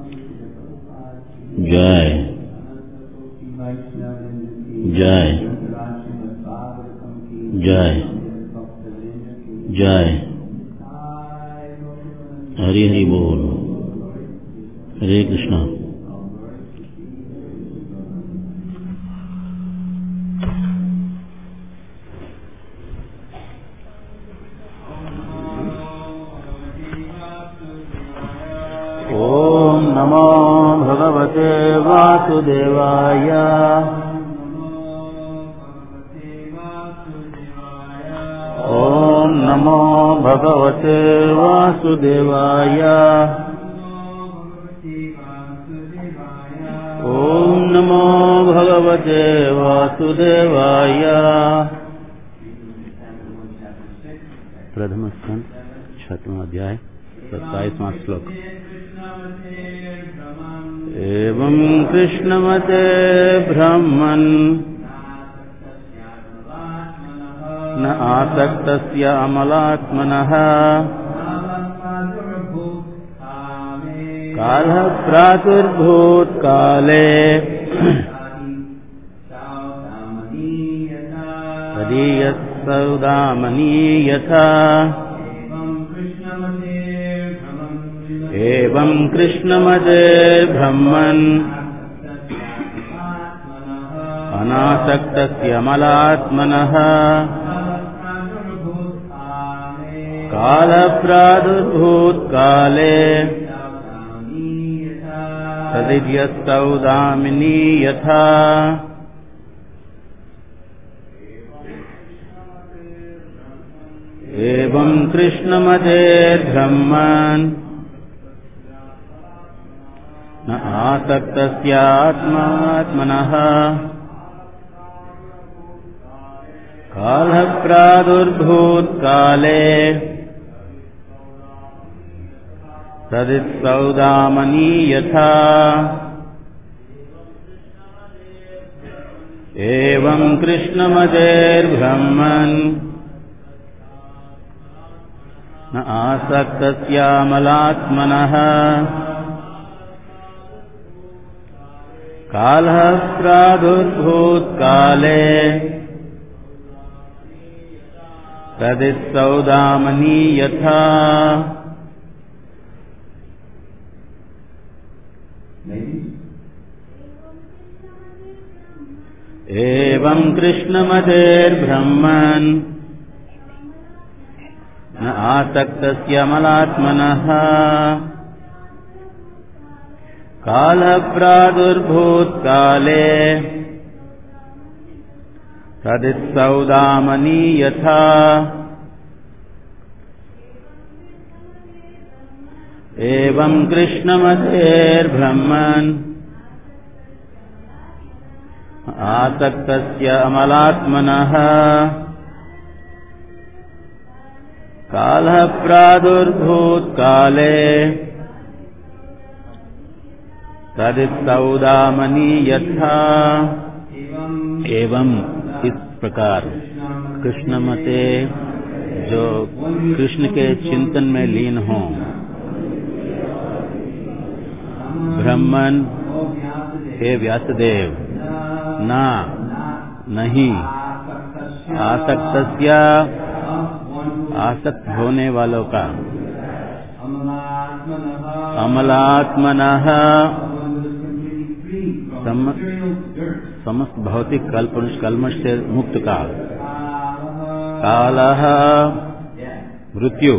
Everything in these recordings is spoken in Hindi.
जय जय जय जय। हरि हरि बोल। हरे कृष्णा। ओम नमो भगवते वासुदेवाय। ओम नमो भगवते वासुदेवाय। ओम नमो भगवते वासुदेवाय। प्रथम स्कंद 6वां अध्याय 27वां श्लोक। एवं कृष्णमते ब्रह्मन् न आसक्तस्य अमलात्मनः कालः प्रादुर्भूतकाले तदीयसौदामनी यथा। एवं कृष्णमते ब्रह्मन् अनासक्तस्य अमलात्मनः कालप्रादुर्भूतकाले तदियसौदामिनी यथा। एवं कृष्णमते ब्रह्मन् न आसक्तस्यात्मात्मनः कालः प्रादुर्भूतकाले तदित्सौदामनी यथा। एवं कृष्णमतेर्ब्रह्मन् न आसक्तस्यामलात्मनः कालः प्रादुर्भूतकाले तदित्सौदामनी यथा। एवं कृष्णमतेर्ब्रह्मन् न आसक्तस्य अमलात्मनः कालः प्रादुर्भूतकाले तदित्सौदामनी यथा। एवं कृष्णमतेर्ब्रह्मन् आसक्तस्य अमलात्मनः कालः प्रादुर्भूतकाले तदित्सौदामनी यथा। एवं इस प्रकार कृष्णमते जो कृष्ण के चिंतन में लीन हों, ब्रह्मन हे व्यासदेव, ना नहीं आसक्तस्य आसक्त होने वालों का, अमलात्मनः समस्त भौतिक कल्मष से मुक्त का, कालः मृत्यु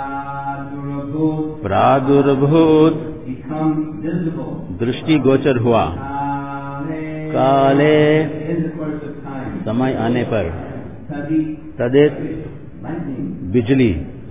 प्रादुर्भूत दृष्टि गोचर हुआ, काले समय आने पर, तदित बिजली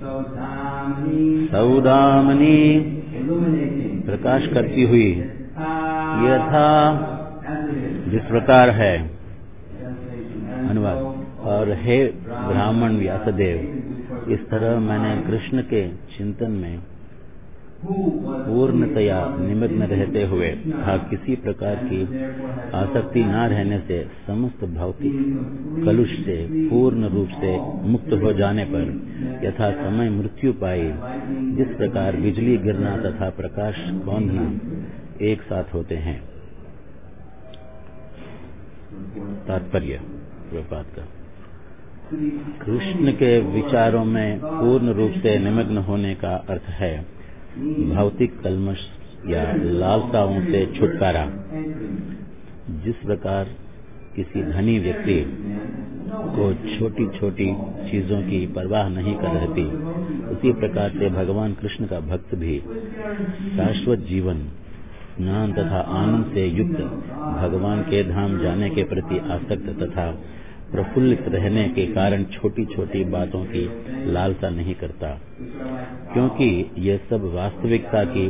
सौदामनी प्रकाश करती हुई, यथा जिस प्रकार है। अनुवाद। और हे ब्राह्मण व्यासदेव, इस तरह मैंने कृष्ण के चिंतन में पूर्णतया निमग्न रहते हुए तथा किसी प्रकार की आसक्ति न रहने से समस्त भौतिक कलुष से पूर्ण रूप से मुक्त हो जाने पर यथा समय मृत्यु पाई, जिस प्रकार बिजली गिरना तथा प्रकाश कौंधना एक साथ होते हैं। तात्पर्य प्रपात का कृष्ण के विचारों में पूर्ण रूप से निमग्न होने का अर्थ है भौतिक कल्मश या लालसाओं से छुटकारा। जिस प्रकार किसी धनी व्यक्ति को छोटी छोटी चीजों की परवाह नहीं कर रहती, उसी प्रकार से भगवान कृष्ण का भक्त भी शाश्वत जीवन, ज्ञान तथा आनंद से युक्त भगवान के धाम जाने के प्रति आसक्त तथा प्रफुल्लित रहने के कारण छोटी छोटी बातों की लालसा नहीं करता, क्योंकि ये सब वास्तविकता की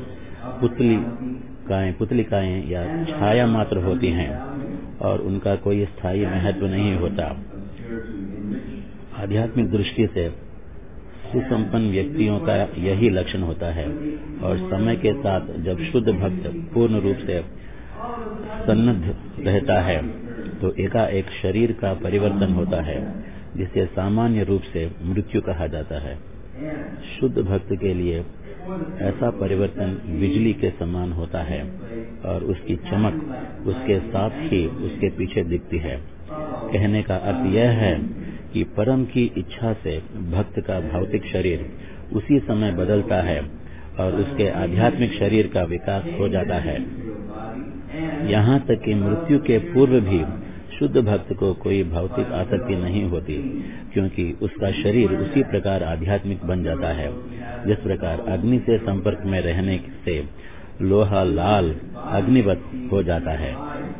पुतलिकाएं या छाया मात्र होती हैं और उनका कोई स्थायी महत्व नहीं होता। आध्यात्मिक दृष्टि से सुसंपन्न व्यक्तियों का यही लक्षण होता है और समय के साथ जब शुद्ध भक्त पूर्ण रूप से सन्नद्ध रहता है तो एकाएक शरीर का परिवर्तन होता है, जिसे सामान्य रूप से मृत्यु कहा जाता है। शुद्ध भक्त के लिए ऐसा परिवर्तन बिजली के समान होता है और उसकी चमक उसके साथ ही उसके पीछे दिखती है। कहने का अर्थ यह है कि परम की इच्छा से भक्त का भौतिक शरीर उसी समय बदलता है और उसके आध्यात्मिक शरीर का विकास हो जाता है। यहाँ तक कि मृत्यु के पूर्व भी शुद्ध भक्त को कोई भौतिक आसक्ति नहीं होती, क्योंकि उसका शरीर उसी प्रकार आध्यात्मिक बन जाता है जिस प्रकार अग्नि से संपर्क में रहने से लोहा लाल अग्निवत हो जाता है।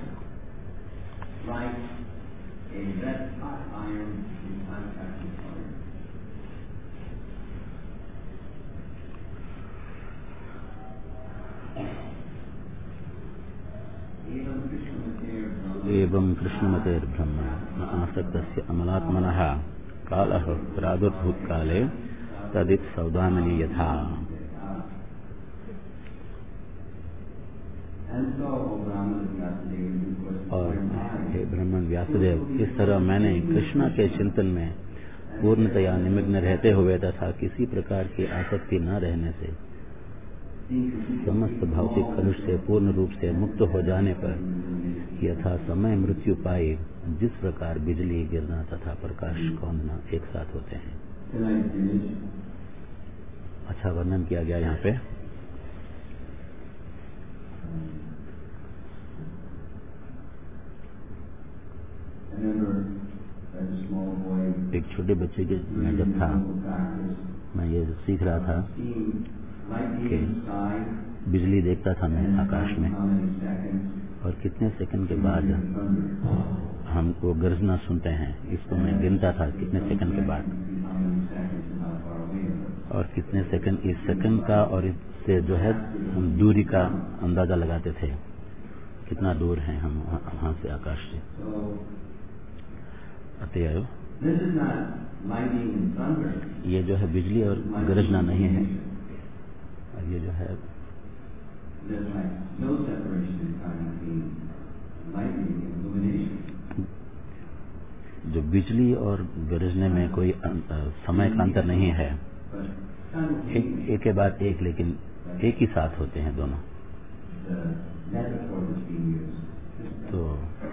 एवं कृष्णमतेर्ब्रह्म न आसक्तस्य अमलात्मनः कालः प्रादुर्भूतकाले तदित सौदामिनी यथा। और हे ब्राह्मण व्यासदेव, इस तरह मैंने कृष्ण के चिंतन में पूर्णतया निमग्न रहते हुए तथा किसी प्रकार की आसक्ति न रहने से समस्त भौतिक कलुष से पूर्ण रूप से मुक्त हो जाने पर यथा समय मृत्यु पाई, जिस प्रकार बिजली गिरना तथा प्रकाश कौंधना एक साथ होते हैं। अच्छा वर्णन किया गया यहाँ पे। एक छोटे बच्चे के मैं जब था, मैं ये सीख रहा था कि बिजली देखता था मैं आकाश में, और कितने सेकंड के बाद हमको गर्जना सुनते हैं, इसको मैं गिनता था कितने सेकंड के बाद, और कितने सेकंड इस सेकंड का, और इससे जो है हम दूरी का अंदाजा लगाते थे, कितना दूर हैं हम वहां से आकाश से। आते आयो, ये जो है बिजली और गरजना नहीं है, और ये जो है जो बिजली और गरजने में कोई समय का अंतर नहीं है, एक के बाद एक, लेकिन एक ही साथ होते हैं दोनों। तो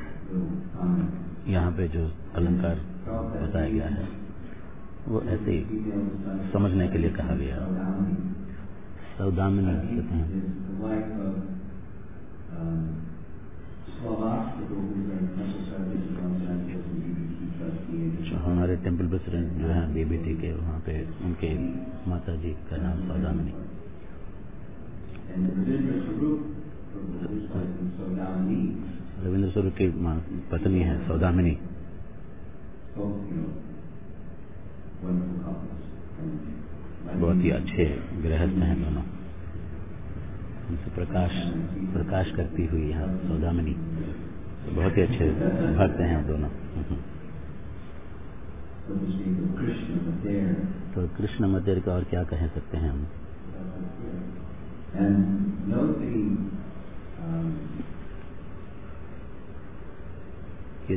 यहाँ पे जो अलंकार बताया गया है वो ऐसे ही समझने के लिए कहा गया। सौदामिनी कहते हैं, जो हमारे टेम्पल प्रेसिडेंट जो है बीबीटी के, वहाँ पे उनके माता जी का नाम सौदामिनी। रविंद्र स्वरूप की पत्नी है सौदामिनी। बहुत ही अच्छे गृहस्थ हैं दोनों, उनसे प्रकाश करती हुई यहाँ सौदामिनी, तो बहुत ही अच्छे भक्त हैं दोनों। तो कृष्ण मतेर का और क्या कह सकते हैं हम।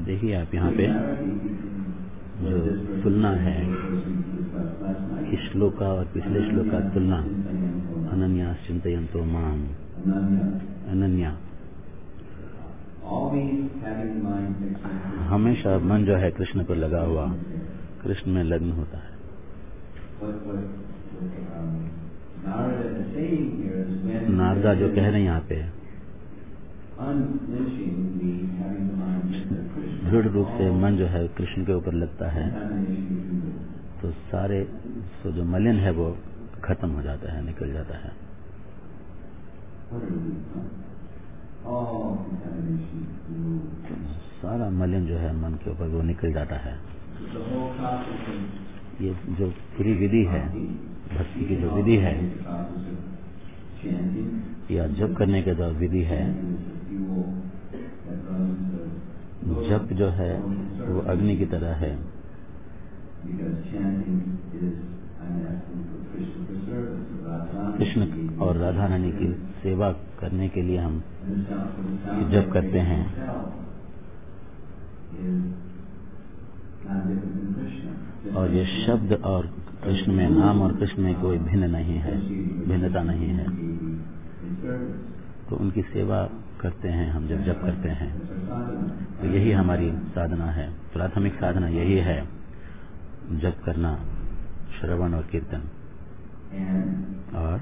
देखिए आप यहाँ पे जो तुलना है, इस श्लोक का और पिछले श्लोक का तुलना, अनन्या चिंतयन्तो माम, अनन्या, हमेशा मन जो है कृष्ण पर लगा हुआ, कृष्ण में लग्न होता है। नारदा जो कह रहे हैं यहाँ पे, दृढ़ रूप से मन जो है कृष्ण के ऊपर लगता है तो सारे जो मलिन है वो खत्म हो जाता है, निकल जाता है। सारा मलिन जो है मन के ऊपर वो निकल जाता है। ये जो पूरी विधि है, भक्ति की जो विधि है या जप करने के जो विधि है, जप जो है वो अग्नि की तरह है। कृष्ण और राधा रानी की सेवा करने के लिए हम जप करते हैं। और ये शब्द और कृष्ण में, नाम और कृष्ण में कोई भिन्न नहीं है, भिन्नता नहीं है। तो उनकी सेवा करते हैं हम जब जप करते हैं, तो यही हमारी साधना है। प्राथमिक साधना यही है, जप करना, श्रवण और कीर्तन। और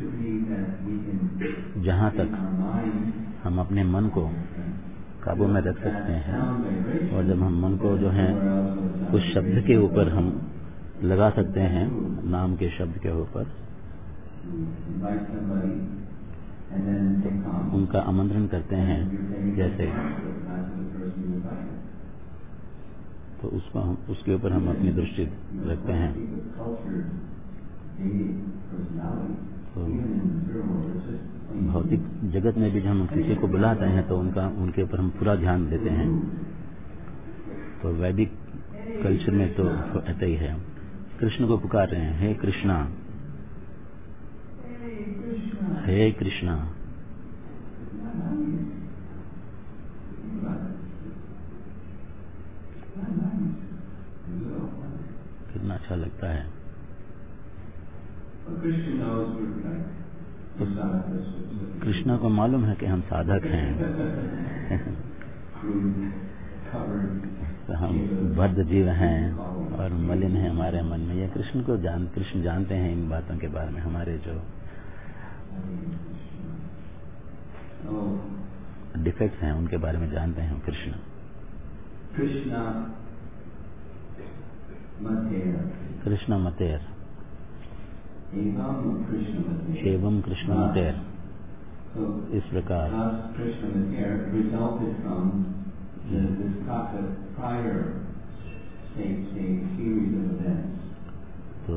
जहाँ तक हम अपने मन को काबू में रख सकते हैं, और जब हम मन को जो है उस शब्द के ऊपर हम लगा सकते हैं, नाम के शब्द के ऊपर, तो उनका आमंत्रण करते हैं जैसे, तो उसको हम, उसके ऊपर हम अपनी दृष्टि रखते हैं। तो भौतिक जगत में भी जब हम किसी को बुलाते हैं तो उनके ऊपर हम पूरा ध्यान देते हैं। तो वैदिक कल्चर में तो ऐसा ही है, कृष्ण को पुकार रहे हैं, हे कृष्णा, हे कृष्णा। कितना अच्छा लगता है। तो कृष्णा को मालूम है कि हम साधक हैं, तो हम बद्ध जीव हैं और मलिन है हमारे मन में। ये कृष्ण जानते हैं इन बातों के बारे में। हमारे जो डिफेक्ट्स हैं उनके बारे में जानते हैं कृष्ण। कृष्ण मतेर एवं कृष्ण मतेर, इस प्रकार तो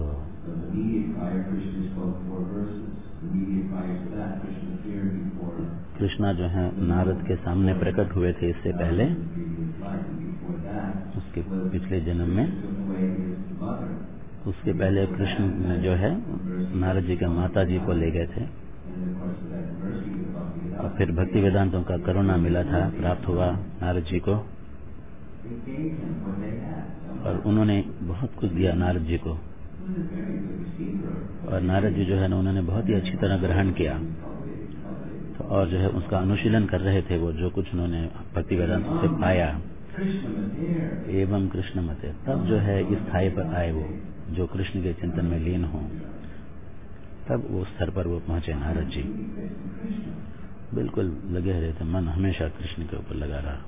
कृष्णा जो है नारद के सामने प्रकट हुए थे इससे पहले, उसके पिछले जन्म में। उसके पहले कृष्ण जो है नारद जी के माता जी को ले गए थे, और फिर भक्ति वेदांतों का करुणा मिला था, प्राप्त हुआ नारद जी को, और उन्होंने बहुत कुछ दिया नारद जी को। और नारद जी जो है ना, उन्होंने बहुत ही अच्छी तरह ग्रहण किया। तो और जो है उसका अनुशीलन कर रहे थे, वो जो कुछ उन्होंने भक्ति वेदांत से पाया। एवं कृष्ण मते, तब जो है इस स्थाई पर आए वो, जो कृष्ण के चिंतन में लीन हो, तब वो स्तर पर वो पहुंचे नारद जी। बिल्कुल लगे रहे थे, मन हमेशा कृष्ण के ऊपर लगा रहा।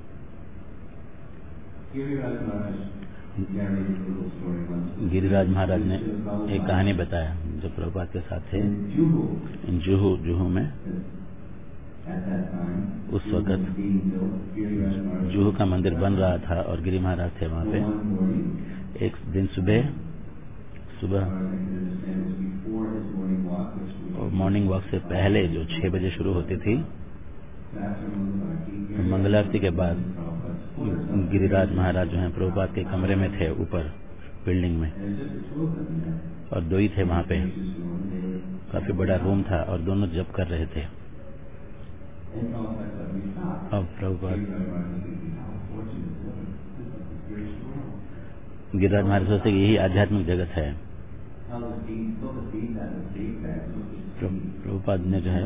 गिरिराज महाराज ने एक कहानी बताया, जो प्रभुपाद के साथ थे जुहू में। उस वक्त जुहू का मंदिर बन रहा था और गिरि महाराज थे वहाँ पे। एक दिन सुबह और मॉर्निंग वॉक से पहले जो 6 बजे शुरू होती थी, तो मंगलारती के बाद गिरिराज महाराज जो हैं प्रभुपाद के कमरे में थे, ऊपर बिल्डिंग में, और 2 ही थे वहाँ पे। काफी बड़ा रूम था और दोनों जप कर रहे थे। अब प्रभुपाद गिरिराज महाराज सोचते कि यही आध्यात्मिक जगत है। प्रभुपाद ने जो है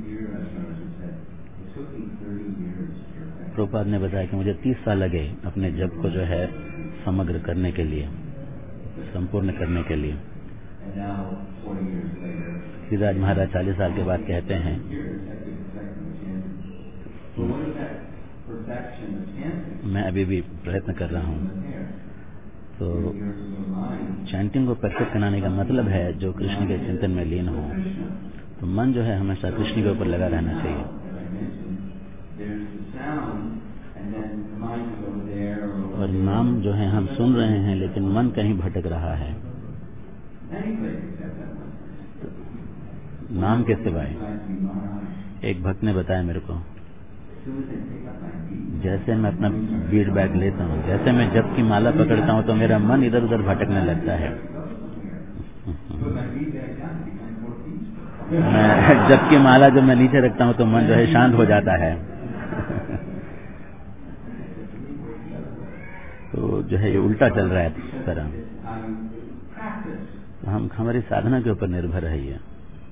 प्रभुपाद ने बताया कि मुझे 30 साल लगे अपने जप को जो है समग्र करने के लिए, संपूर्ण करने के लिए। गिरिराज महाराज 40 साल के बाद कहते हैं मैं अभी भी प्रयत्न कर रहा हूँ। तो चैंटिंग को परफेक्ट बनाने का मतलब है जो कृष्ण के चिंतन में लीन हो, तो मन जो है हमेशा कृष्ण के ऊपर लगा रहना चाहिए। और नाम जो है हम सुन रहे हैं लेकिन मन कहीं भटक रहा है, तो नाम के सिवाय एक भक्त ने बताया मेरे को, जैसे मैं अपना बीड बैग लेता हूँ, जैसे मैं जप की माला पकड़ता हूँ तो मेरा मन इधर उधर भटकने लगता है। मैं जप की माला जब मैं नीचे रखता हूँ तो मन जो है शांत हो जाता है। तो जो है ये उल्टा चल रहा है इस तरह। तो हम हमारी साधना के ऊपर निर्भर है ये।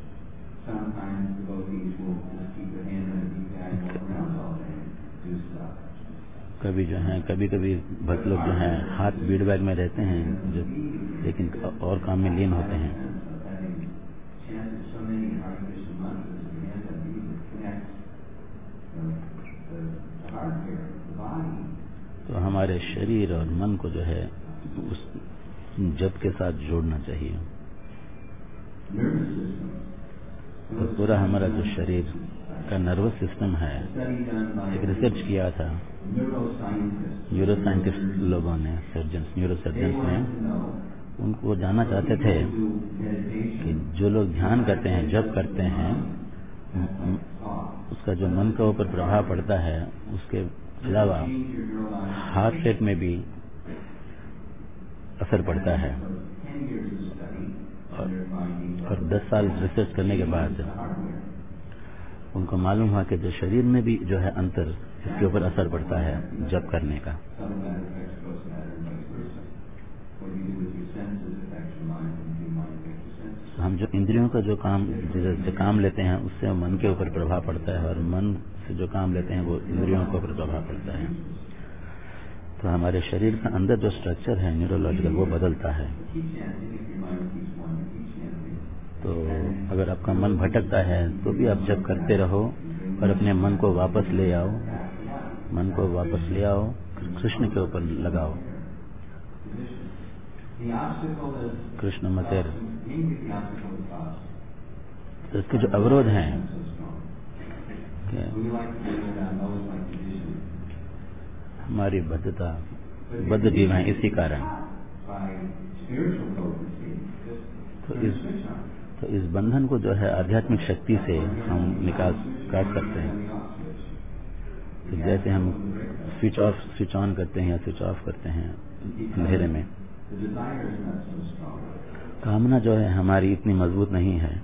कभी जो है कभी भक्त लोग जो हैं हाथ बीड बैग में रहते हैं जो, लेकिन और काम में लीन होते हैं। तो हमारे शरीर और मन को जो है उस जप के साथ जोड़ना चाहिए। तो पूरा हमारा जो शरीर का नर्वस सिस्टम है, एक रिसर्च किया था न्यूरो साइंटिस्ट लोगों ने, न्यूरो सर्जन्स ने, उनको जानना चाहते थे कि जो लोग ध्यान करते हैं, जप करते हैं, उसका जो मन के ऊपर प्रभाव पड़ता है, उसके अलावा हार्ट रेट में भी असर पड़ता है। और 10 साल रिसर्च करने के बाद उनको मालूम हुआ कि जो शरीर में भी जो है अंतर, इसके ऊपर असर पड़ता है जप करने का। हम जो इंद्रियों का जो काम लेते हैं उससे मन के ऊपर प्रभाव पड़ता है, और मन से जो काम लेते हैं वो इंद्रियों के ऊपर प्रभाव पड़ता है। तो हमारे शरीर का अंदर जो स्ट्रक्चर है न्यूरोलॉजिकल, वो बदलता है। तो अगर आपका मन भटकता है तो भी आप जप करते रहो और अपने मन को वापस ले आओ, मन को वापस ले आओ, कृष्ण के ऊपर लगाओ। कृष्ण मतेर। तो इसके जो अवरोध हैं, हमारी बद्ध जीव है, इसी कारण। तो इस बंधन को जो है आध्यात्मिक शक्ति से हम काट सकते हैं। तो जैसे हम स्विच ऑन करते हैं या स्विच ऑफ करते हैं अंधेरे में, कामना जो है हमारी इतनी मजबूत नहीं है।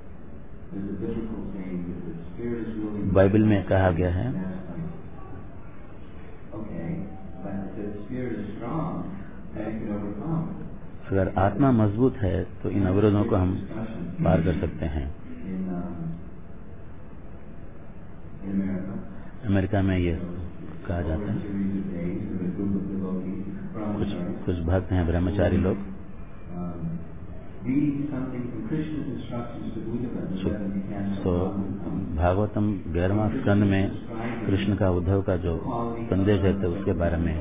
बाइबल में कहा गया है अगर आत्मा मजबूत है तो इन अवरोधों को हम पार कर सकते हैं। अमेरिका में ये कहा जाता है, कुछ भक्त हैं ब्रह्मचारी लोग, भागवतम 11वां स्कंद में कृष्ण का उद्धव का जो संदेश है तो उसके बारे में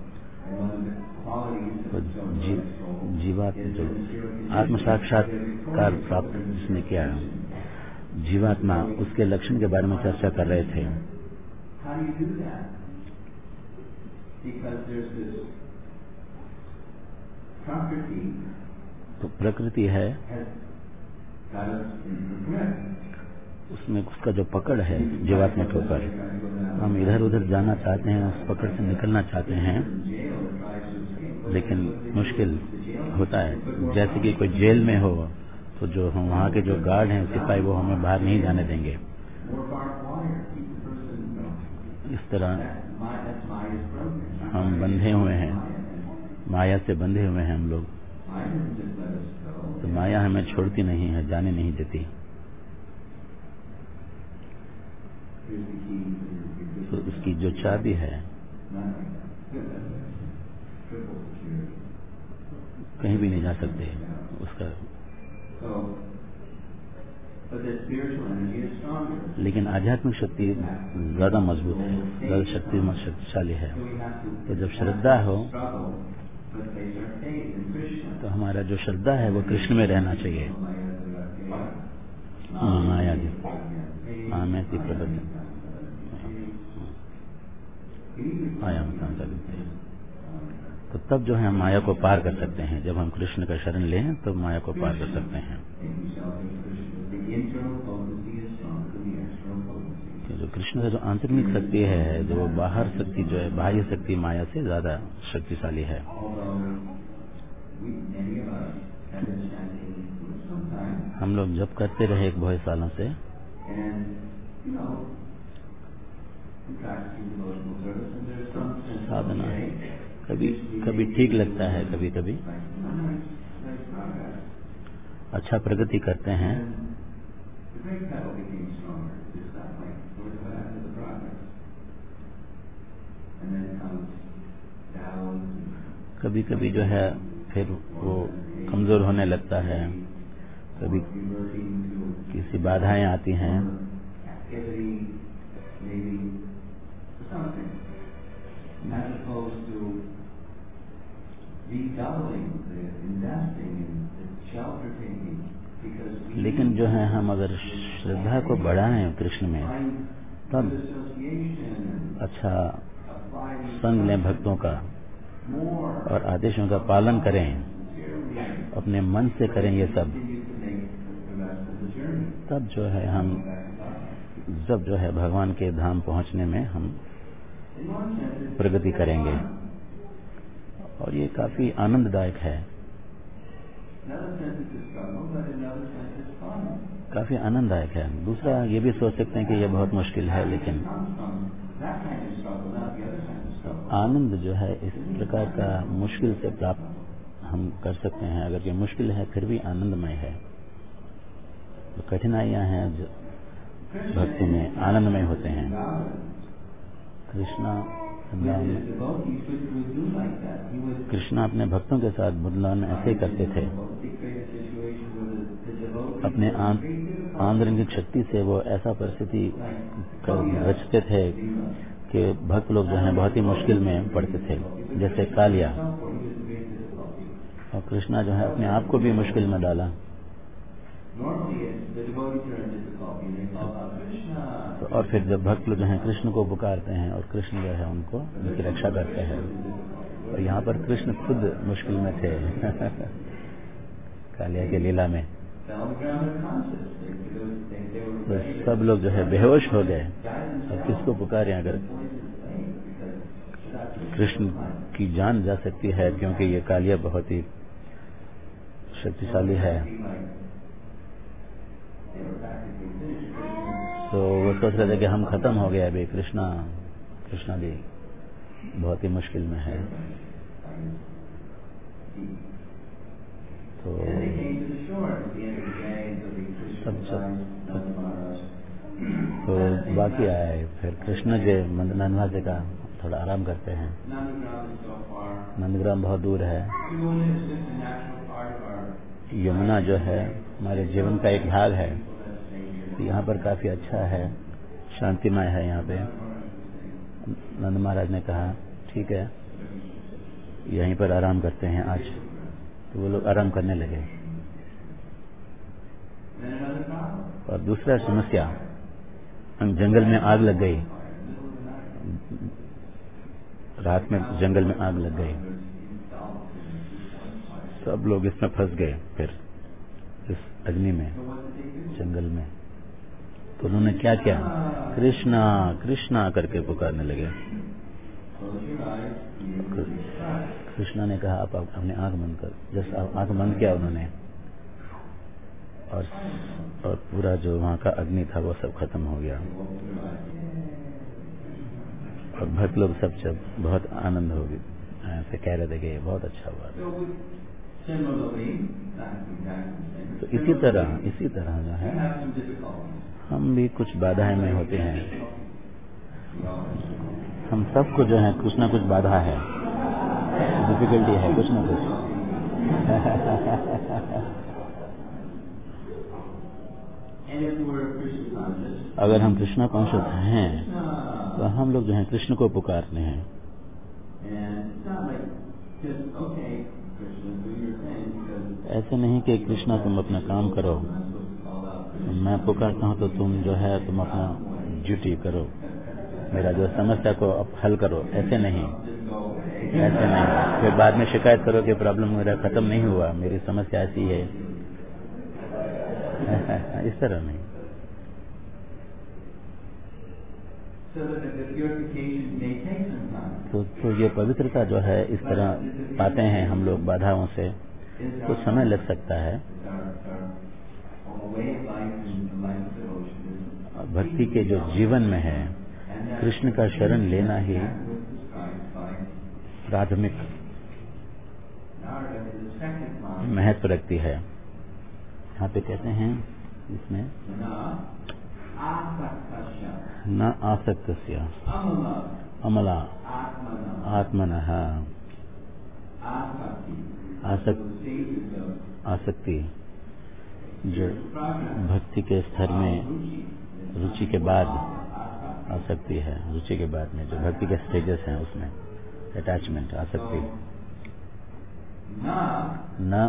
जीवात्मा जो आत्म साक्षात्कार प्राप्त जिसने किया, जीवात्मा, उसके लक्षण के बारे में चर्चा कर रहे थे। तो प्रकृति है, उसमें उसका जो पकड़ है जीवात्मा के ऊपर, हम इधर उधर जाना चाहते हैं, उस पकड़ से निकलना चाहते हैं, लेकिन मुश्किल होता है। जैसे कि कोई जेल में हो तो जो हम वहाँ के जो गार्ड हैं, सिपाही, वो हमें बाहर नहीं जाने देंगे। इस तरह हम बंधे हुए हैं, माया से बंधे हुए हैं हम लोग, तो माया हमें छोड़ती नहीं है, जाने नहीं देती। तो उसकी जो चाबी है, कहीं भी नहीं जा सकते उसका, लेकिन आध्यात्मिक शक्ति ज्यादा मजबूत है, ज्यादा शक्तिशाली है। तो जब श्रद्धा हो तो हमारा जो श्रद्धा है वो कृष्ण में रहना चाहिए। माया जी मैं आया तो तब जो है हम माया को पार कर सकते हैं। जब हम कृष्ण का शरण लें तो माया को पार कर सकते हैं। जो कृष्ण का जो आंतरिक शक्ति है, जो बाहर शक्ति जो है, बाह्य शक्ति माया से ज्यादा शक्तिशाली है। हम लोग जब करते रहे एक बहुत सालों से, साधना कभी ठीक लगता है, कभी कभी अच्छा प्रगति करते हैं, कभी कभी जो है फिर वो कमजोर होने लगता है, कभी किसी बाधाएं आती हैं, लेकिन जो है हम अगर श्रद्धा को बढ़ाएं कृष्ण में, तब अच्छा संग लें भक्तों का और आदेशों का पालन करें, अपने मन से करें ये सब, तब जो है हम जब जो है भगवान के धाम पहुंचने में हम प्रगति करेंगे। और ये काफी आनंददायक है, काफी आनंददायक है। दूसरा ये भी सोच सकते हैं कि ये बहुत मुश्किल है, लेकिन आनंद जो है इस प्रकार का मुश्किल से प्राप्त हम कर सकते हैं। अगर ये मुश्किल है फिर भी आनंदमय है। तो कठिनाइयां हैं जो भक्ति में आनंदमय होते हैं। कृष्णा अपने भक्तों के साथ वृंदावन में ऐसे करते थे। अपने आंतरिक शक्ति से वो ऐसा परिस्थिति रचते थे कि भक्त लोग जो हैं बहुत ही मुश्किल में पड़ते थे, जैसे कालिया। और कृष्णा जो है अपने आप को भी मुश्किल में डाला। तो और फिर जब भक्त लोग जो हैं कृष्ण को पुकारते हैं और कृष्ण जो है उनको उनकी रक्षा करते हैं। और यहाँ पर कृष्ण खुद मुश्किल में थे कालिया के लीला में। तो सब लोग जो है बेहोश हो गए। अब किसको पुकारें? अगर कृष्ण की जान जा सकती है, क्योंकि ये कालिया बहुत ही शक्तिशाली है। तो वो सोच रहे थे कि हम खत्म हो गए, अभी कृष्णा भी बहुत ही मुश्किल में है। तो तो बाकी आए फिर कृष्ण जी नंदना जी का थोड़ा आराम करते हैं। नंदग्राम बहुत दूर है। यमुना जो है हमारे जीवन का एक भाग है। तो यहाँ पर काफी अच्छा है, शांतिमय है यहाँ पे। नंद महाराज ने कहा ठीक है यहीं पर आराम करते हैं आज। तो वो लोग आराम करने लगे। और दूसरा समस्या, जंगल में आग लग गई। रात में जंगल में आग लग गई। सब लोग इसमें फंस गए फिर इस अग्नि में, जंगल में। तो उन्होंने क्या किया? कृष्णा कृष्णा करके पुकारने लगे। कृष्णा ने कहा आप अपने आंख बंद कर। जैसे आंख बंद किया उन्होंने, और पूरा जो वहां का अग्नि था वो सब खत्म हो गया। और भक्त लोग सब बहुत ऐसे कह रहे थे कि बहुत अच्छा हुआ। तो इसी तरह जो है हम भी कुछ बाधाएं में होते हैं। हम सबको जो है कुछ ना कुछ बाधा है, डिफिकल्टी है कुछ ना कुछ। अगर हम कृष्णा कॉन्शियस हैं तो हम लोग जो है कृष्ण को पुकारते हैं। ऐसे नहीं कि कृष्णा तुम अपना काम करो, मैं पुकारता हूँ तो तुम अपना ड्यूटी करो, मेरा जो समस्या को अब हल करो। ऐसे नहीं, फिर बाद में शिकायत करो कि प्रॉब्लम मेरा खत्म नहीं हुआ, मेरी समस्या ऐसी है। इस तरह नहीं। तो ये पवित्रता जो है इस तरह पाते हैं हम लोग बाधाओं से, कुछ समय लग सकता है। भक्ति के जो जीवन में है कृष्ण का शरण लेना ही प्राथमिक महत्व रखती है। यहाँ पे कहते हैं इसमें न आसक्तस्य अमला आत्मनः। आसक्ति जो भक्ति के स्तर में रुचि के बाद आसक्ति है, रुचि के बाद में जो भक्ति के स्टेजेस हैं उसमें अटैचमेंट, आसक्ति। न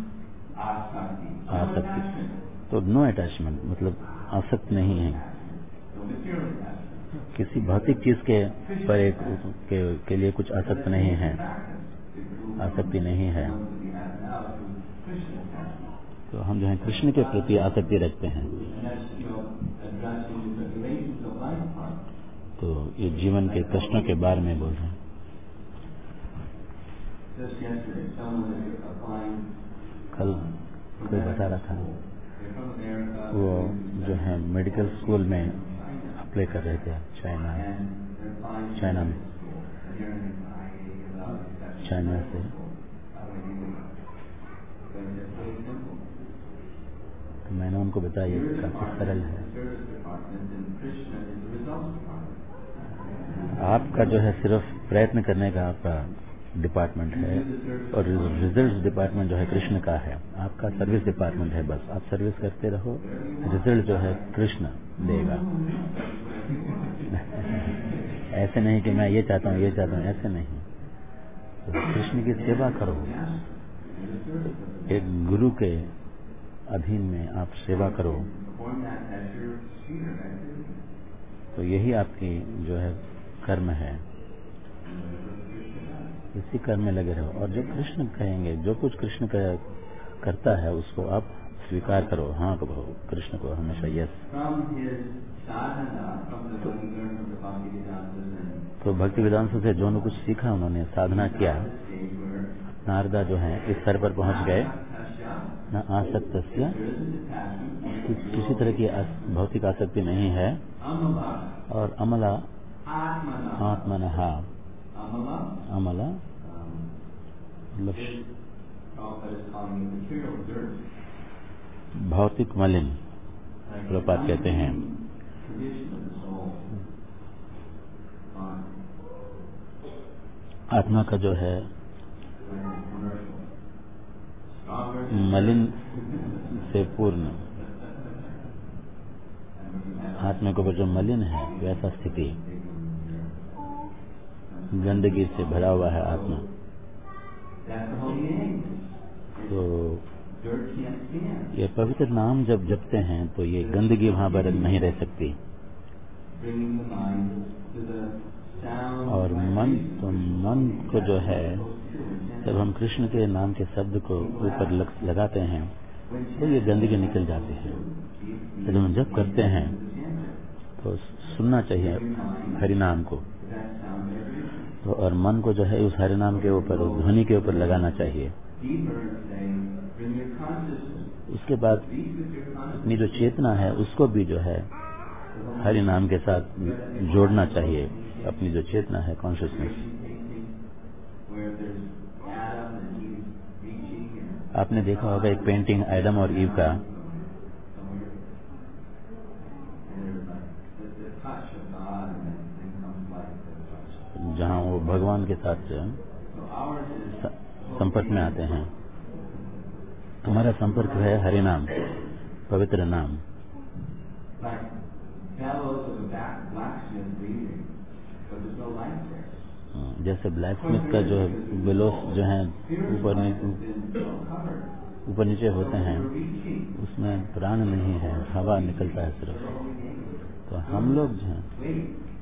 आसक्ति तो नो अटैचमेंट, मतलब आसक्त नहीं है किसी भौतिक चीज के लिए कुछ आसक्त नहीं है, आसक्ति नहीं है। तो हम जो है कृष्ण के प्रति आसक्ति रखते हैं। तो ये जीवन के कष्टों के बारे में बोल रहे हैं। कल कोई बता रहा था वो जो है मेडिकल स्कूल में अप्लाई कर रहे थे चाइना में, चाइना से। तो मैंने उनको बताया ये काफी सरल है। आपका जो है सिर्फ प्रयत्न करने का आपका डिपार्टमेंट है और रिजल्ट डिपार्टमेंट जो है कृष्ण का है। आपका सर्विस डिपार्टमेंट है, बस आप सर्विस करते रहो, रिजल्ट जो है कृष्ण देगा। ऐसे नहीं कि मैं ये चाहता हूँ, ऐसे नहीं। तो कृष्ण की सेवा करो, एक गुरु के अधीन में आप सेवा करो, तो यही आपकी जो है कर्म है। इसी कर्म में लगे रहो और जो कृष्ण कहेंगे, जो कुछ कृष्ण करता है उसको आप स्वीकार करो, हाँ कहो कृष्ण को हमेशा यस। तो भक्ति वेदांत से जो कुछ सीखा उन्होंने, साधना किया, नारदा जो है इस स्तर पर पहुंच गए। न आसक्तस्य, किसी तरह की भौतिक आसक्ति नहीं है। और अमला आत्मनः, अमला भौतिक मलिन प्रपात कहते हैं। आत्मा का जो है मलिन से पूर्ण, आत्मा के ऊपर जो मलिन है वैसा स्थिति, गंदगी से भरा हुआ है आत्मा। तो ये पवित्र नाम जब जपते हैं तो ये गंदगी वहां पर नहीं रह सकती। और मन को जो है जब हम कृष्ण के नाम के शब्द को ऊपर लगाते हैं तो ये गंदगी निकल जाती है। तो जब हम जप करते हैं तो सुनना चाहिए हरिनाम को, तो और मन को जो है उस हरिनाम के ऊपर, उस ध्वनि के ऊपर लगाना चाहिए। उसके बाद अपनी जो चेतना है उसको भी जो है हरिनाम के साथ जोड़ना चाहिए। अपनी जो चेतना है, कॉन्शियसनेस, आपने देखा होगा एक पेंटिंग एडम और ईव का, जहां वो भगवान के साथ संपर्क में आते हैं। हमारा संपर्क है हरि नाम, पवित्र नाम। जैसे ब्लैक स्मिथ का जो बेलोस जो है ऊपर नीचे होते हैं, उसमें प्राण नहीं है, हवा निकलता है सिर्फ। तो हम लोग जो हैं,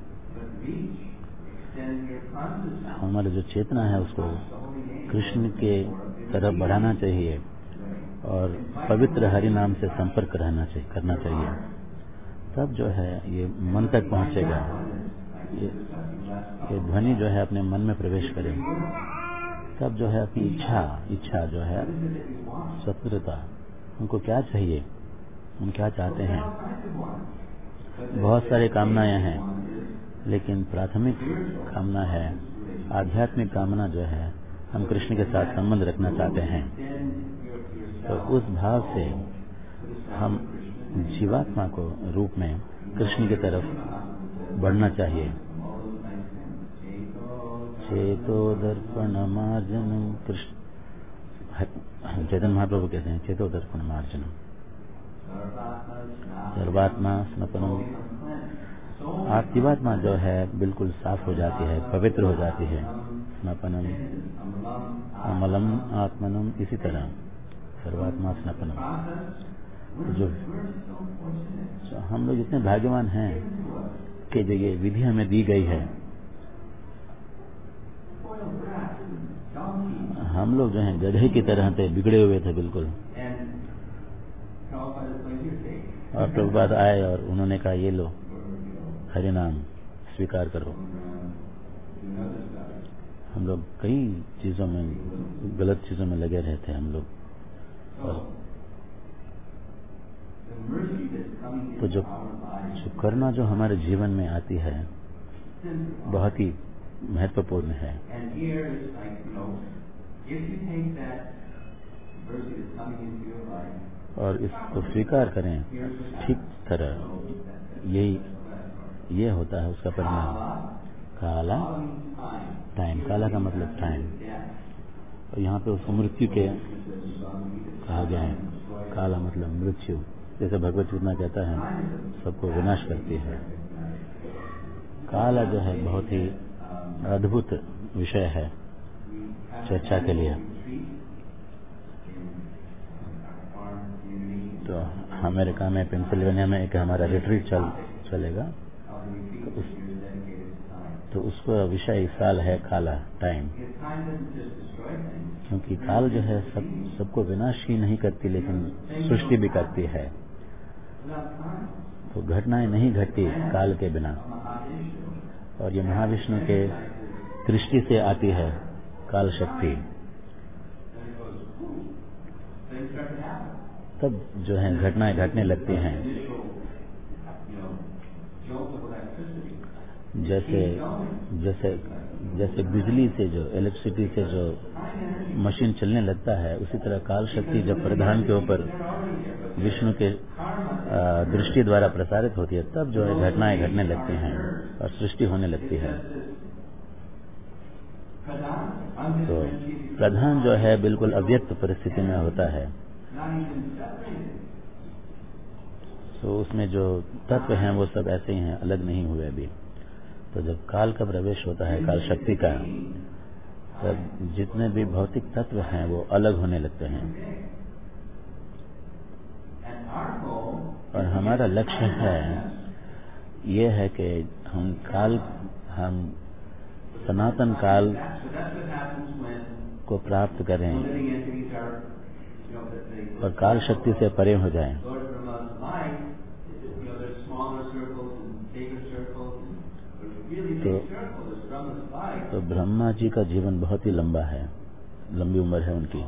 हमारा जो चेतना है उसको कृष्ण के तरफ बढ़ाना चाहिए और पवित्र हरि नाम से संपर्क करना चाहिए। तब जो है ये मन तक पहुंचेगा, ये ध्वनि जो है अपने मन में प्रवेश करे। तब जो है अपनी इच्छा जो है स्वतंत्रता, उनको क्या चाहिए, हम क्या चाहते हैं। बहुत सारी कामनाएं हैं, लेकिन प्राथमिक कामना है, आध्यात्मिक कामना जो है, हम कृष्ण के साथ संबंध रखना चाहते हैं। तो उस भाव से हम जीवात्मा को रूप में कृष्ण की तरफ बढ़ना चाहिए। चेतो दर्पण मार्जनम, कृष्ण चैतन्य महाप्रभु कहते हैं चेतो दर्पण मार्जनम, सर्वात्मा स्नपनम। जीवात्मा जो है बिल्कुल साफ हो जाती है, पवित्र हो जाती है। स्नपनम अमलम आत्मनम, इसी तरह सर्वात्मा स्नपनम। जो हम लोग इतने भाग्यवान हैं कि जो ये विधि हमें दी गई है, हम लोग जो हैं गधे की तरह थे, बिगड़े हुए थे बिल्कुल। और प्रभुपाद आए और उन्होंने कहा ये लो हरि नाम स्वीकार करो। हम लोग कई चीजों में, गलत चीजों में लगे रहते हैं हम लोग। तो जो करुणा जो हमारे जीवन में आती है बहुत ही महत्वपूर्ण है। और इसको स्वीकार करें ठीक तरह, ये होता है उसका परिणाम। काला टाइम, काला का मतलब टाइम, और यहाँ पे उसको मृत्यु के कहा गया है। काला मतलब मृत्यु, जैसे भगवत गीता कहता है सबको विनाश करती है। काला जो है बहुत ही अद्भुत विषय है चर्चा के लिए। तो अमेरिका में पेंसिल्वेनिया में एक हमारा रिट्रीट चलेगा, तो उसका विषय इस साल है काला टाइम। क्योंकि काल जो है सबको विनाश ही नहीं करती, लेकिन सृष्टि भी करती है। तो घटनाएं नहीं घटती काल के बिना, और ये महाविष्णु के दृष्टि से आती है काल शक्ति। तब जो है घटनाएं घटने लगती हैं। जैसे बिजली से जो, इलेक्ट्रिसिटी से जो मशीन चलने लगता है, उसी तरह काल शक्ति जब प्रधान के ऊपर विष्णु के दृष्टि द्वारा प्रसारित होती है, तब जो है घटनाएं घटने लगती हैं और सृष्टि होने लगती है। तो प्रधान जो है बिल्कुल अव्यक्त परिस्थिति में होता है। तो उसमें जो तत्व हैं वो सब ऐसे ही हैं, अलग नहीं हुए अभी। तो जब काल का प्रवेश होता है, काल शक्ति का, तब जितने भी भौतिक तत्व हैं वो अलग होने लगते हैं। और हमारा लक्ष्य है ये है कि हम सनातन काल को प्राप्त करें और काल शक्ति से परे हो जाएं। तो ब्रह्मा जी का जीवन बहुत ही लंबा है, लंबी उम्र है उनकी।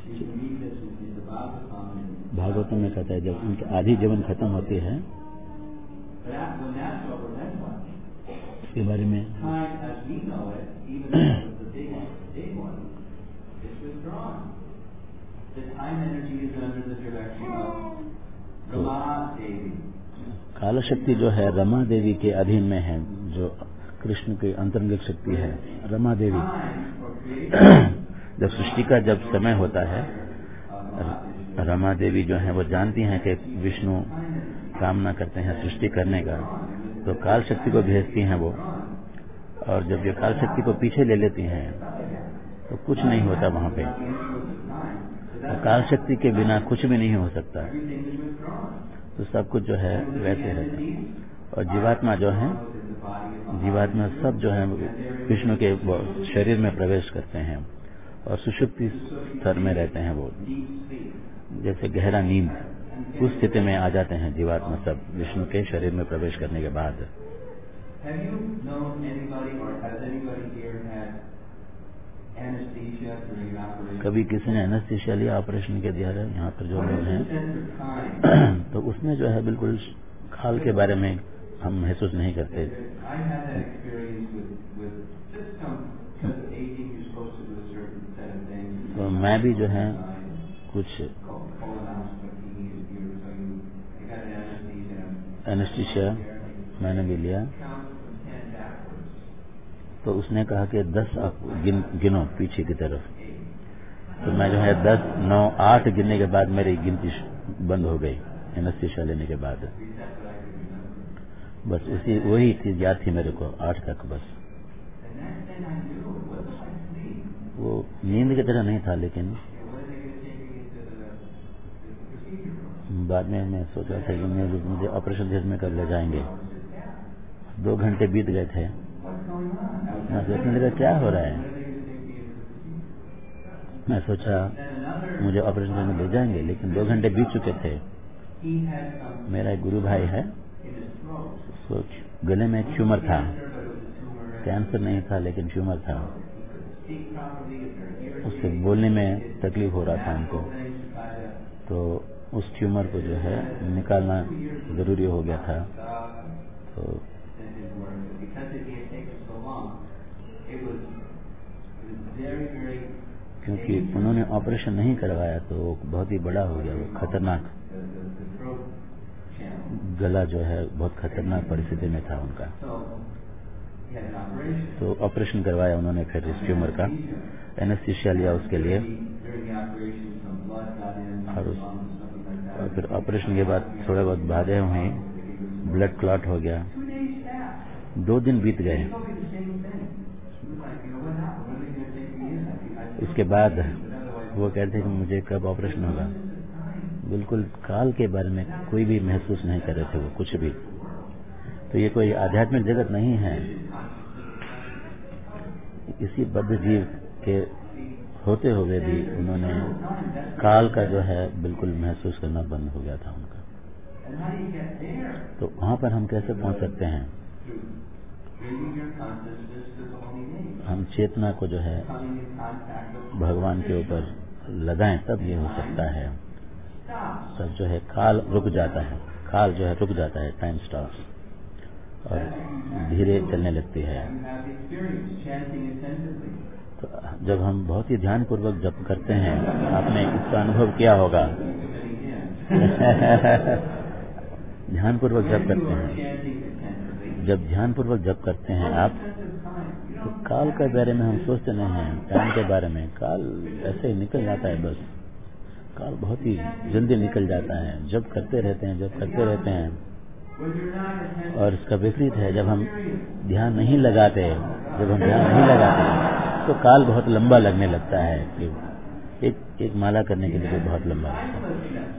भागवत में कहता है जब उनकी आधी जीवन खत्म होती है, इसके बारे में काल शक्ति जो है रमा देवी के अधीन में है, जो कृष्ण की अंतरंगिक शक्ति है रमा देवी। जब सृष्टि का जब समय होता है, रमा देवी जो है वो जानती हैं कि विष्णु कामना करते हैं सृष्टि करने का, तो काल शक्ति को भेजती हैं वो। और जब ये काल शक्ति को पीछे ले लेती हैं तो कुछ नहीं होता वहां पे। तो काल शक्ति के बिना कुछ भी नहीं हो सकता, तो सब कुछ जो है वैसे रहता है। और जीवात्मा जो है, जीवात्मा सब जो है विष्णु के शरीर में प्रवेश करते हैं और सुषुप्ति स्तर में रहते हैं। वो जैसे गहरा नींद, उस स्थिति में आ जाते हैं जीवात्मा सब विष्णु के शरीर में प्रवेश करने के बाद। कभी किसी ने एनेस्थीसिया लिया ऑपरेशन के दिया है यहाँ पर जो लोग हैं, तो उसमें जो है बिल्कुल काल के बारे में हम महसूस नहीं करते। तो मैं भी जो है कुछ एनेस्थीसिया मैंने भी लिया, तो उसने कहा कि 10 आप गिनो पीछे की तरफ। तो मैं जो है 10, 9, 8 गिनने के बाद मेरी गिनती बंद हो गई एनेस्थीसिया लेने के बाद। बस वही चीज याद थी मेरे को 8 तक। बस वो नींद की तरह नहीं था, लेकिन बाद में मैं सोचा था कि मुझे ऑपरेशन थिएटर में कब ले जाएंगे। 2 घंटे बीत गए थे, मैं सोचने लगा क्या हो रहा है। मैं सोचा मुझे ऑपरेशन थिएटर में ले जाएंगे, लेकिन 2 घंटे बीत चुके थे। मेरा एक गुरु भाई है, उसको गले में एक ट्यूमर था, कैंसर नहीं था लेकिन ट्यूमर था। उससे बोलने में तकलीफ हो रहा था उनको, तो उस ट्यूमर को जो है निकालना जरूरी हो गया था। तो क्योंकि उन्होंने ऑपरेशन नहीं करवाया तो बहुत ही बड़ा हो गया, वो खतरनाक गला जो है बहुत खतरनाक परिस्थिति में था उनका। तो ऑपरेशन करवाया उन्होंने फिर इस ट्यूमर का, एनेस्थीसिया लिया उसके लिए। और फिर ऑपरेशन के बाद थोड़े बहुत बाधे हुई, ब्लड क्लॉट हो गया। 2 दिन बीत गए। उसके बाद वो कहते कि मुझे कब ऑपरेशन होगा। बिल्कुल काल के बारे में कोई भी महसूस नहीं कर रहे थे वो, कुछ भी। तो ये कोई आध्यात्मिक जगत नहीं है। इसी बद्ध जीव के होते हुए भी उन्होंने काल का जो है बिल्कुल महसूस करना बंद हो गया था उनका। तो वहां पर हम कैसे पहुंच सकते हैं? हम चेतना को जो है भगवान के ऊपर लगाएं, तब ये हो सकता है। तब जो है काल रुक जाता है, काल जो है रुक जाता है, टाइम स्टॉप्स, और धीरे चलने लगती है। तो जब हम बहुत ही ध्यान पूर्वक जप करते हैं, आपने इसका अनुभव किया होगा। ध्यान पूर्वक जप करते हैं, जब ध्यान पूर्वक जप करते हैं आप, तो काल के बारे में हम सोचते नहीं हैं, टाइम के बारे में। काल ऐसे ही निकल जाता है, बस काल बहुत ही जल्दी निकल जाता है। जब करते रहते हैं, जब करते रहते हैं। और इसका विपरीत है, जब हम ध्यान नहीं लगाते, तो काल बहुत लंबा लगने लगता है। कि एक माला करने के लिए बहुत लंबा लगता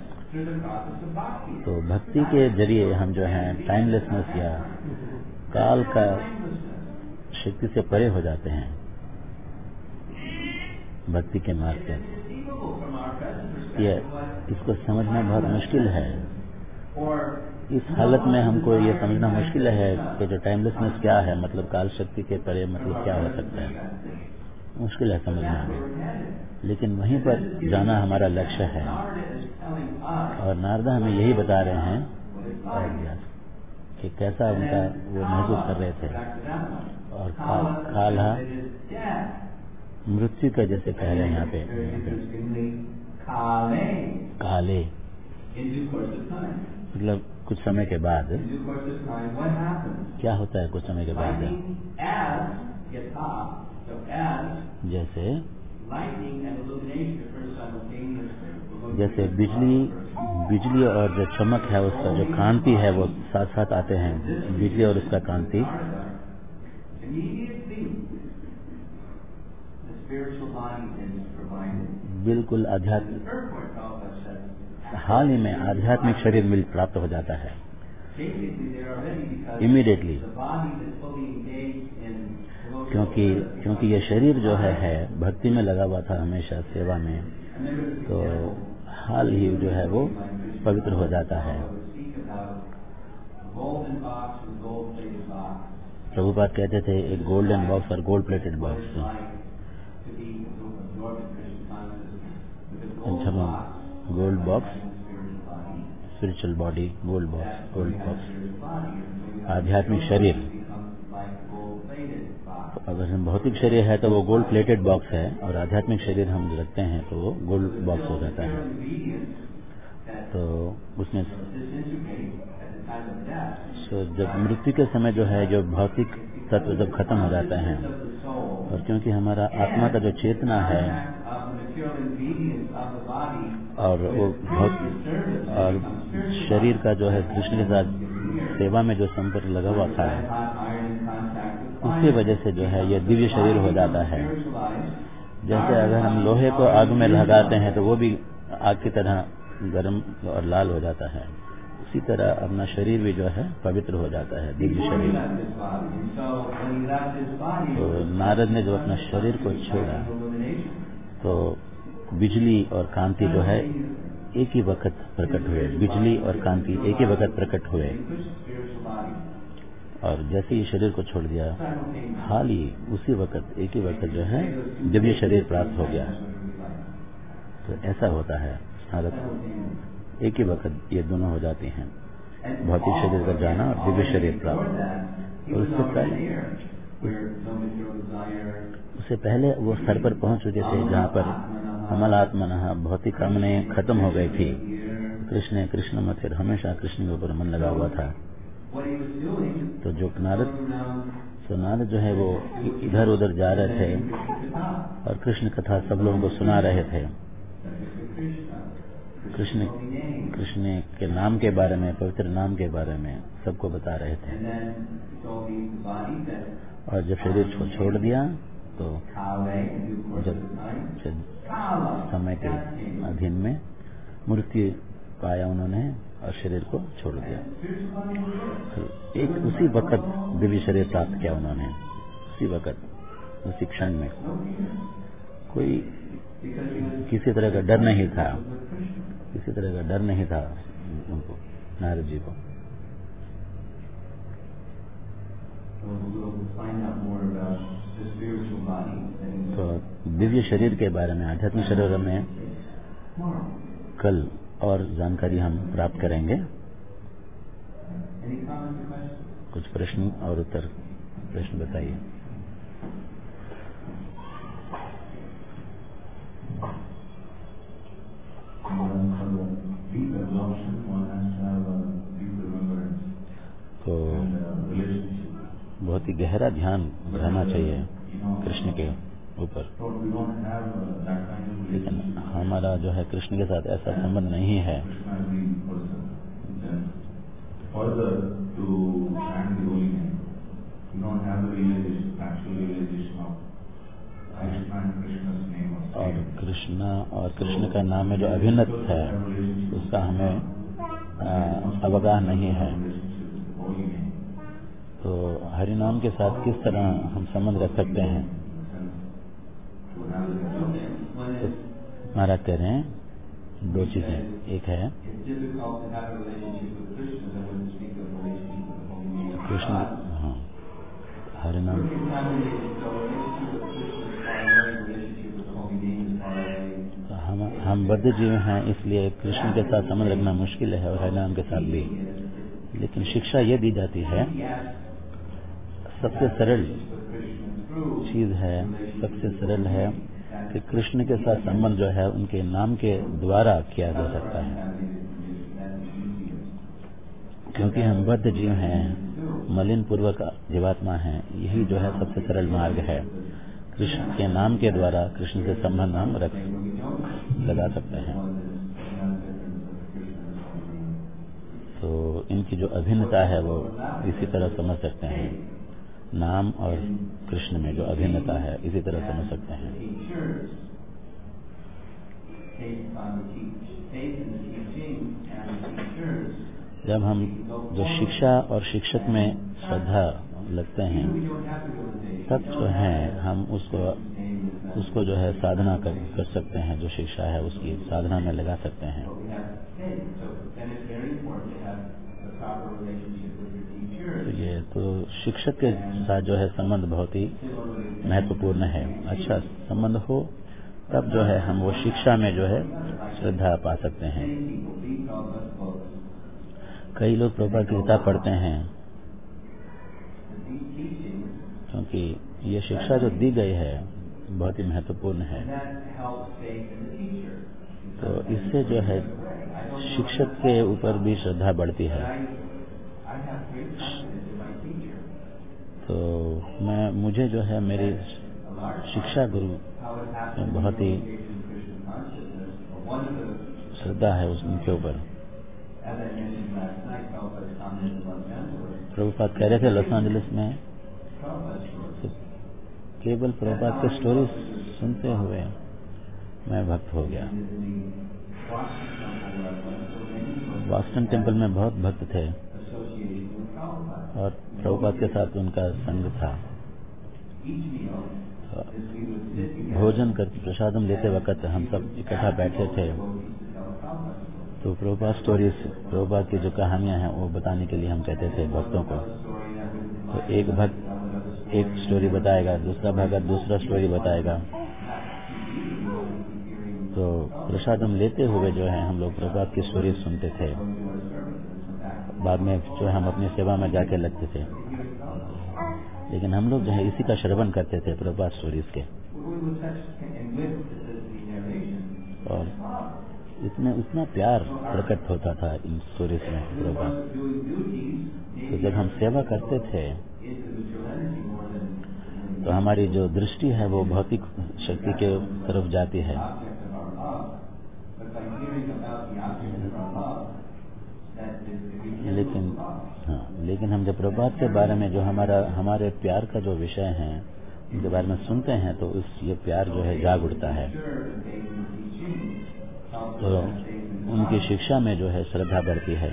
है। तो भक्ति के जरिए हम जो है टाइमलेसनेस या काल का शक्ति से परे हो जाते हैं भक्ति के मार्ग से। इसको समझना बहुत मुश्किल है। इस हालत में हमको ये समझना मुश्किल है कि जो टाइमलेसनेस क्या है, मतलब काल शक्ति के परे मतलब क्या हो सकता है, मुश्किल है समझना हमें। लेकिन वहीं पर जाना हमारा लक्ष्य है, और नारदा हमें यही बता रहे हैं कि कैसा उनका वो महसूस कर रहे थे। और काला मृत्यु का जैसे कह रहे हैं यहाँ पे काले, मतलब कुछ समय के बाद क्या होता है। कुछ समय के बाद जैसे बिजली और जो चमक है उसका जो कांति है वो साथ साथ आते हैं, बिजली और उसका कांति। बिल्कुल हाल ही में आध्यात्मिक शरीर प्राप्त हो जाता है इमीडिएटली, क्योंकि ये शरीर जो है भक्ति में लगा हुआ था हमेशा सेवा में, तो हाल ही जो है वो पवित्र हो जाता है। प्रभुपाद कहते थे एक गोल्डन बॉक्स और gold plated box, gold box spiritual body, gold box आध्यात्मिक शरीर। तो अगर हम भौतिक शरीर है तो वो गोल्ड प्लेटेड बॉक्स है, और आध्यात्मिक शरीर हम रखते हैं तो वो गोल्ड बॉक्स हो जाता है। तो उसमें जब मृत्यु के समय जो है जो भौतिक तत्व जब खत्म हो जाता है, और क्योंकि हमारा आत्मा का जो चेतना है और वो और शरीर का जो है कृष्ण के साथ सेवा में जो संपर्क लगा हुआ था, उसकी वजह से जो है ये दिव्य शरीर हो जाता है। जैसे अगर हम लोहे को आग में लगाते हैं तो वो भी आग की तरह गर्म और लाल हो जाता है, उसी तरह अपना शरीर भी जो है पवित्र हो जाता है, दिव्य शरीर। तो नारद ने जो अपना शरीर को छोड़ा तो बिजली और कांति जो है एक ही वक्त प्रकट हुए, बिजली और कांति एक ही वक्त प्रकट हुए। और जैसे ही शरीर को छोड़ दिया, हाल ही उसी वक्त एक ही वक्त जो है दिव्य शरीर प्राप्त हो गया। तो ऐसा होता है हालत, एक ही वक्त ये दोनों हो जाती हैं, भौतिक शरीर का जाना और दिव्य शरीर प्राप्त। और उससे पहले वो स्तर पर पहुंच चुके थे जहाँ पर अमलात्मनः भौतिक कामनाएं खत्म हो गई थी। कृष्ण कृष्ण मत, फिर हमेशा कृष्ण के ऊपर मन लगा हुआ था। तो जो नारद जो है वो इधर उधर जा रहे थे और कृष्ण कथा सब लोगों को सुना रहे थे। कृष्ण के नाम के बारे में, पवित्र नाम के बारे में सबको बता रहे थे। और जब शरीर छोड़ दिया तो जब समय के अधीन में मृत्यु पाया उन्होंने और शरीर को छोड़ दिया। तो एक उसी वक्त दिव्य शरीर प्राप्त किया उन्होंने, उसी वक्त, उसी क्षण में। कोई किसी तरह का डर नहीं था, किसी तरह का डर नहीं था उनको, नारद जी को। तो दिव्य शरीर के बारे में, आध्यात्मिक शरीर में कल और जानकारी हम प्राप्त करेंगे। कुछ प्रश्न और उत्तर, प्रश्न बताइए। तो बहुत ही गहरा ध्यान रहना चाहिए कृष्ण के ऊपर, लेकिन हमारा जो है कृष्ण के साथ ऐसा संबंध नहीं है। और कृष्ण का नाम में जो अभिन्नत है उसका हमें अवगाह नहीं है। तो हरि नाम के साथ किस तरह हम संबंध रख सकते हैं? तो महाराज कह रहे हैं दो चीजें। एक है कृष्ण, हाँ, हरि नाम। हम बद्ध जीव हैं, इसलिए कृष्ण के साथ संबंध रखना मुश्किल है और हरि नाम के साथ भी। लेकिन शिक्षा ये दी जाती है, सबसे सरल चीज है, सबसे सरल है कि कृष्ण के साथ संबंध जो है उनके नाम के द्वारा किया जा सकता है, क्योंकि हम बद्ध जीव हैं, मलिन पूर्वक जीवात्मा हैं। यही जो है सबसे सरल मार्ग है। कृष्ण के नाम के द्वारा कृष्ण से संबंध हम लगा सकते हैं। तो इनकी जो अभिन्नता है वो इसी तरह समझ सकते हैं। नाम और कृष्ण में जो अभिन्नता है इसी तरह समझ सकते हैं। जब हम जो शिक्षा और शिक्षक में श्रद्धा लगते हैं, तब जो है हम उसको जो है साधना कर सकते हैं। जो शिक्षा है उसकी साधना में लगा सकते हैं। तो शिक्षक के साथ जो है संबंध बहुत ही महत्वपूर्ण है। अच्छा संबंध हो तब जो है हम वो शिक्षा में जो है श्रद्धा पा सकते हैं। कई लोग प्रभुपाद की किताब पढ़ते हैं क्योंकि ये शिक्षा जो दी गई है बहुत ही महत्वपूर्ण है। तो इससे जो है शिक्षक के ऊपर भी श्रद्धा बढ़ती है। तो मुझे जो है मेरी शिक्षा गुरु बहुत ही श्रद्धा है उनके ऊपर। प्रभुपाद कह रहे थे लॉस एंजलिस में, तो केवल प्रभुपाद के स्टोरी सुनते हुए मैं भक्त हो गया। बॉस्टन टेम्पल में बहुत भक्त थे और प्रभुपाद के साथ उनका संग था। भोजन करके प्रसादम लेते वक्त हम सब इकट्ठा बैठे थे, तो प्रभुपाद स्टोरीज, प्रभुपाद की जो कहानियां हैं वो बताने के लिए हम कहते थे भक्तों को। तो एक भक्त एक स्टोरी बताएगा, दूसरा भक्त दूसरा स्टोरी बताएगा। तो प्रसादम लेते हुए जो है हम लोग प्रभुपाद की स्टोरी सुनते थे। बाद में जो हम अपनी सेवा में जाके लगते थे, लेकिन हम लोग जो है इसी का श्रवण करते थे प्रभुपाद स्टोरीज के। और इतना प्यार प्रकट होता था इन स्टोरीज में प्रभुपाद। तो जब हम सेवा करते थे तो हमारी जो दृष्टि है वो भौतिक शक्ति के तरफ जाती है। लेकिन हम जब प्रभुपाद के बारे में जो हमारे प्यार का जो विषय है उनके बारे में सुनते हैं तो ये प्यार जो है जाग उठता है। तो उनकी शिक्षा में जो है श्रद्धा बढ़ती है।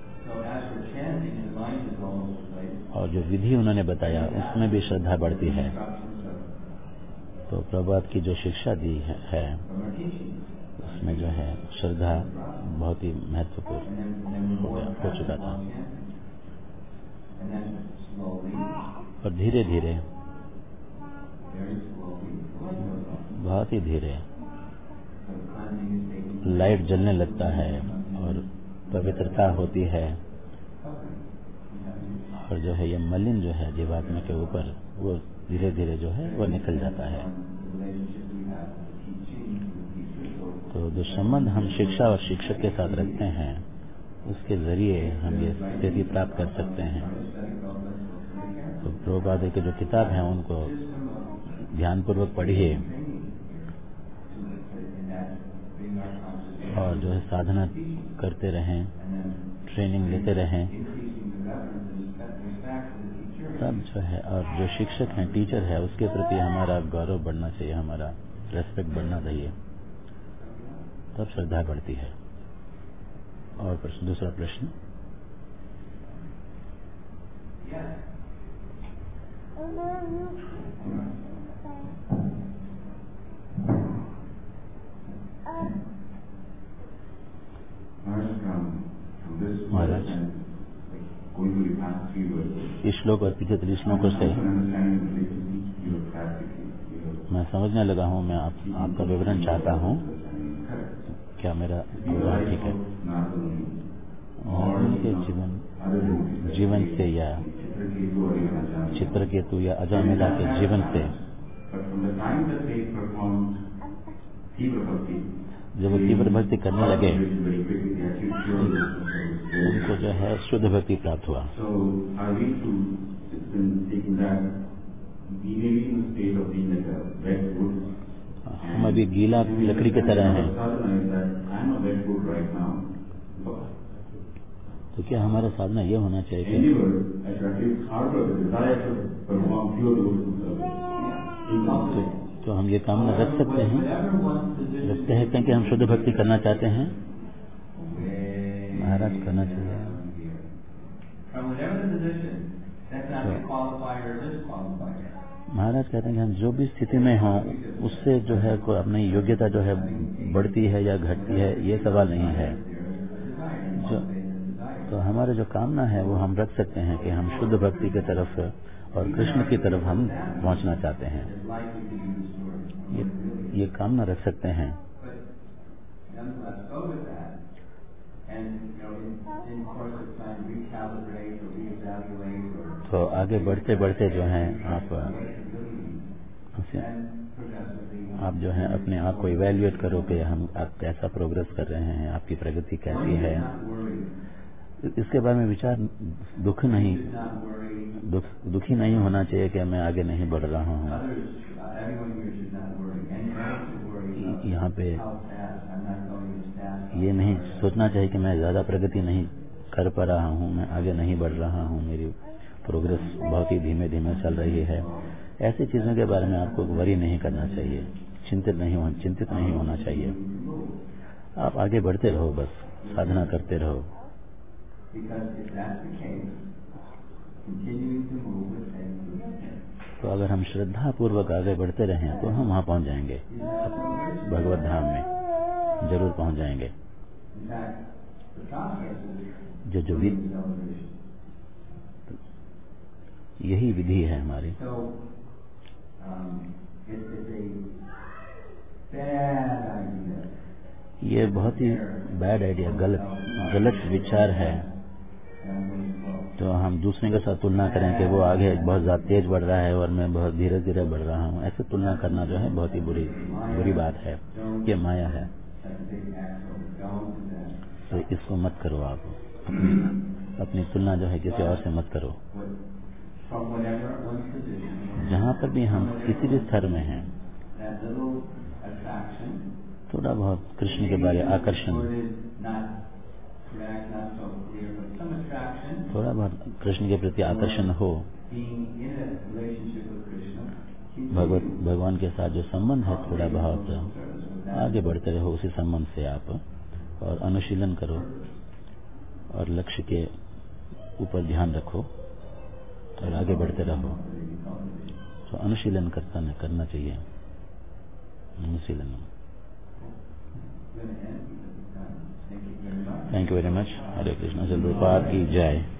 और जो विधि उन्होंने बताया उसमें भी श्रद्धा बढ़ती है। तो प्रभुपाद की जो शिक्षा दी है उसमें जो है श्रद्धा बहुत ही महत्वपूर्ण हो चुका था। और धीरे धीरे, बहुत ही धीरे लाइट जलने लगता है और पवित्रता होती है। और जो है ये मलिन जो है जीवात्मा के ऊपर वो धीरे धीरे जो है वो निकल जाता है। तो जो संबंध हम शिक्षा और शिक्षक के साथ रखते हैं उसके जरिए हम ये स्थिति प्राप्त कर सकते हैं। तो प्रभुपाद की जो किताब है उनको ध्यानपूर्वक पढ़िए और जो है साधना करते रहें, ट्रेनिंग लेते रहें, तब जो है। और जो शिक्षक हैं, टीचर है, उसके प्रति हमारा गौरव बढ़ना चाहिए, हमारा रेस्पेक्ट बढ़ना चाहिए, तब श्रद्धा बढ़ती है। और प्रश्न, दूसरा प्रश्न। महाराज इस श्लोक और पिछले 3 श्लोकों से मैं समझने लगा हूँ। मैं आपका विवरण चाहता हूँ। क्या मेरा विवरण ठीक है? उनके जीवन जीवन से या चित्रकेतु या अजामिला के जीवन से जब वो तीव्र भक्ति करने लगे उनको जो है शुद्ध भक्ति प्राप्त हुआ। हम अभी गीला लकड़ी की तरह हैं, तो क्या हमारा साधना ये होना चाहिए तो हम ये कामना रख सकते हैं, कि हम शुद्ध भक्ति करना चाहते हैं। महाराज करना चाहिए। महाराज कहते हैं कि हम जो भी स्थिति में हों उससे जो है कोई अपनी योग्यता जो है बढ़ती है या घटती है, ये सवाल नहीं है। तो हमारे जो कामना है वो हम रख सकते हैं कि हम शुद्ध भक्ति की तरफ और कृष्ण की तरफ हम पहुंचना चाहते हैं, ये कामना रख सकते हैं। तो आगे बढ़ते बढ़ते जो है आप जो है अपने आप को इवैल्यूएट करो कि आप कैसा प्रोग्रेस कर रहे हैं, आपकी प्रगति कैसी है। इसके बारे में विचार दुखी नहीं होना चाहिए कि मैं आगे नहीं बढ़ रहा हूँ। यहाँ पे ये नहीं सोचना चाहिए कि मैं ज्यादा प्रगति नहीं कर पा रहा हूँ, मैं आगे नहीं बढ़ रहा हूँ, मेरी प्रोग्रेस बहुत ही धीमे धीमे चल रही है। ऐसी चीजों के बारे में आपको वरी नहीं करना चाहिए, चिंतित नहीं होना चाहिए। आप आगे बढ़ते रहो, बस साधना करते रहो। तो अगर हम श्रद्धा पूर्वक आगे बढ़ते रहें तो हम वहां पहुंच जाएंगे, भगवत धाम में जरूर पहुंच जाएंगे। जो यही विधि है हमारी। ये बहुत ही बैड आइडिया, गलत विचार है। तो हम दूसरे के साथ तुलना करें कि वो आगे बहुत ज्यादा तेज बढ़ रहा है और मैं बहुत धीरे धीरे बढ़ रहा हूँ, ऐसे तुलना करना जो है बहुत ही बुरी बात है, ये माया है। तो इसको मत करो, आप अपनी तुलना जो है किसी और से मत करो। जहाँ पर भी हम किसी भी स्तर में हैं, थोड़ा बहुत कृष्ण के बारे आकर्षण, थोड़ा बहुत कृष्ण के प्रति आकर्षण हो, भगवान के साथ जो संबंध है थोड़ा बहुत आगे बढ़ते रहो उसी संबंध से आप, और अनुशीलन करो और लक्ष्य के ऊपर ध्यान रखो और आगे बढ़ते रहो। तो अनुशीलन करना चाहिए, अनुशीलन। Thank you very much. Hare Krishna. जय प्रभुपाद की जय।